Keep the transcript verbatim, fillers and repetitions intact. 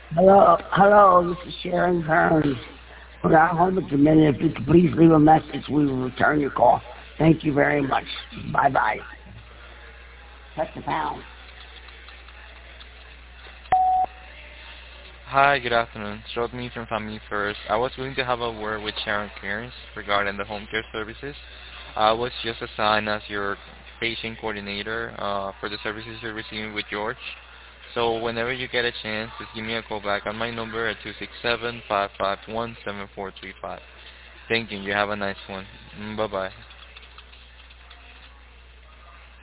Hello, hello, this is Sharon Kearns. We're not home at the minute. If you could please leave a message, we will return your call. Thank you very much. Bye-bye. Touch the pound. Hi, good afternoon. It's me from Family First. I was willing to have a word with Sharon Cairns regarding the home care services. I was just assigned as your patient coordinator uh, for the services you're receiving with George. So whenever you get a chance, just give me a call back on my number at two six seven, five five one, seven four three five. Thank you. You have a nice one. Mm, bye-bye.